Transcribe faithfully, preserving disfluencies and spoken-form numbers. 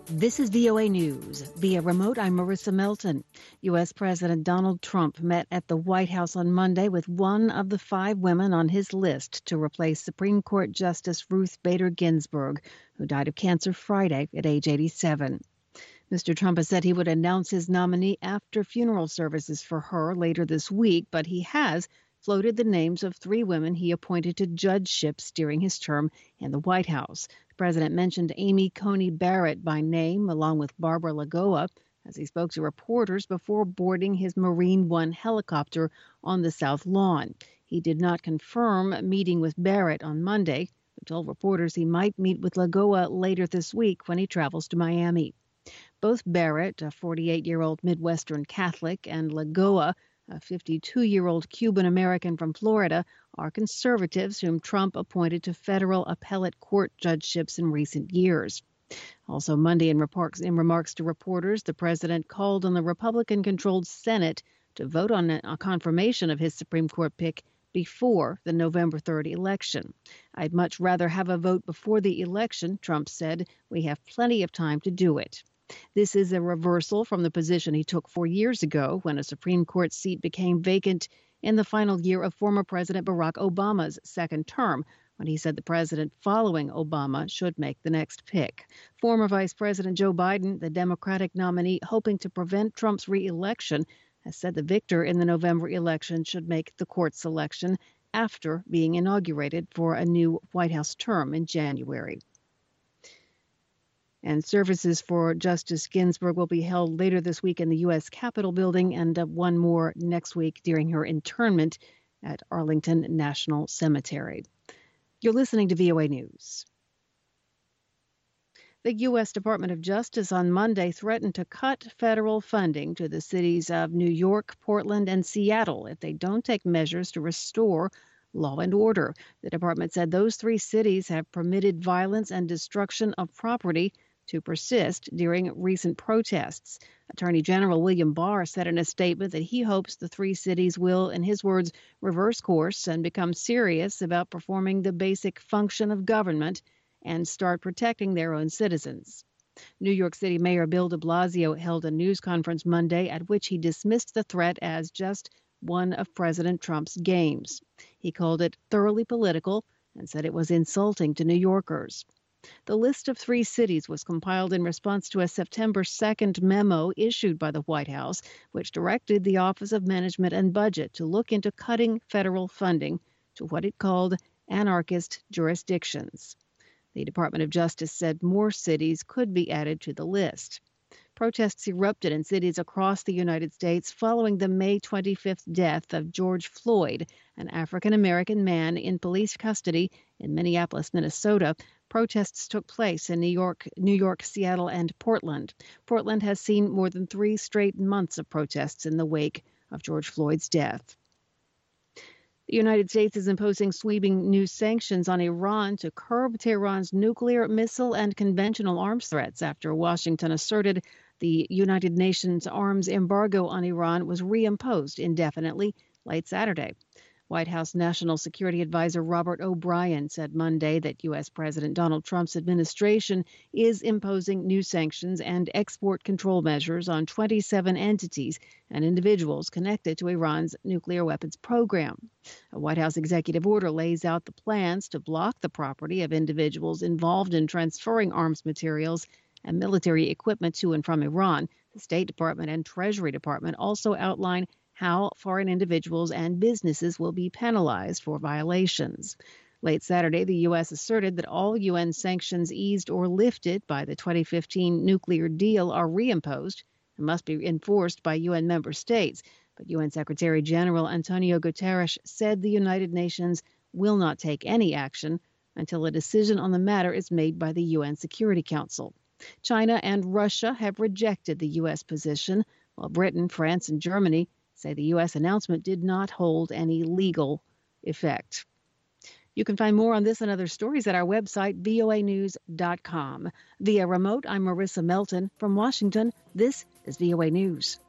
This is V O A News. Via remote, I'm Marissa Melton. U S. President Donald Trump met at the White House on Monday with one of the five women on his list to replace Supreme Court Justice Ruth Bader Ginsburg, who died of cancer Friday at age eighty-seven. Mister Trump has said he would announce his nominee after funeral services for her later this week, but he has floated the names of three women he appointed to judgeships during his term in the White House. The president mentioned Amy Coney Barrett by name, along with Barbara Lagoa, as he spoke to reporters before boarding his Marine One helicopter on the South Lawn. He did not confirm meeting with Barrett on Monday, but told reporters he might meet with Lagoa later this week when he travels to Miami. Both Barrett, a forty-eight-year-old Midwestern Catholic, and Lagoa, a fifty-two-year-old Cuban-American from Florida, are conservatives whom Trump appointed to federal appellate court judgeships in recent years. Also Monday, in remarks, in remarks to reporters, the president called on the Republican-controlled Senate to vote on a confirmation of his Supreme Court pick before the November third election. I'd much rather have a vote before the election, Trump said. We have plenty of time to do it. This is a reversal from the position he took four years ago when a Supreme Court seat became vacant in the final year of former President Barack Obama's second term, when he said the president following Obama should make the next pick. Former Vice President Joe Biden, the Democratic nominee hoping to prevent Trump's re-election, has said the victor in the November election should make the court selection after being inaugurated for a new White House term in January. And services for Justice Ginsburg will be held later this week in the U S. Capitol building, and uh, one more next week during her internment at Arlington National Cemetery. You're listening to V O A News. The U S. Department of Justice on Monday threatened to cut federal funding to the cities of New York, Portland, and Seattle if they don't take measures to restore law and order. The department said those three cities have permitted violence and destruction of property to persist during recent protests. Attorney General William Barr said in a statement that he hopes the three cities will, in his words, reverse course and become serious about performing the basic function of government and start protecting their own citizens. New York City Mayor Bill de Blasio held a news conference Monday at which he dismissed the threat as just one of President Trump's games. He called it thoroughly political and said it was insulting to New Yorkers. The list of three cities was compiled in response to a September second memo issued by the White House, which directed the Office of Management and Budget to look into cutting federal funding to what it called anarchist jurisdictions. The Department of Justice said more cities could be added to the list. Protests erupted in cities across the United States following the May twenty-fifth death of George Floyd, an African-American man in police custody in Minneapolis, Minnesota. Protests took place in New York, New York, Seattle, and Portland. Portland has seen more than three straight months of protests in the wake of George Floyd's death. The United States is imposing sweeping new sanctions on Iran to curb Tehran's nuclear, missile, and conventional arms threats after Washington asserted the United Nations arms embargo on Iran was reimposed indefinitely late Saturday. White House National Security Advisor Robert O'Brien said Monday that U S. President Donald Trump's administration is imposing new sanctions and export control measures on twenty-seven entities and individuals connected to Iran's nuclear weapons program. A White House executive order lays out the plans to block the property of individuals involved in transferring arms materials and military equipment to and from Iran. The State Department and Treasury Department also outline how foreign individuals and businesses will be penalized for violations. Late Saturday, the U S asserted that all U N sanctions eased or lifted by the twenty fifteen nuclear deal are reimposed and must be enforced by U N member states. But U N Secretary General Antonio Guterres said the United Nations will not take any action until a decision on the matter is made by the U N Security Council. China and Russia have rejected the U S position, while Britain, France, and Germany say the U S announcement did not hold any legal effect. You can find more on this and other stories at our website, V O A news dot com. Via remote, I'm Marissa Melton. From Washington, this is V O A News.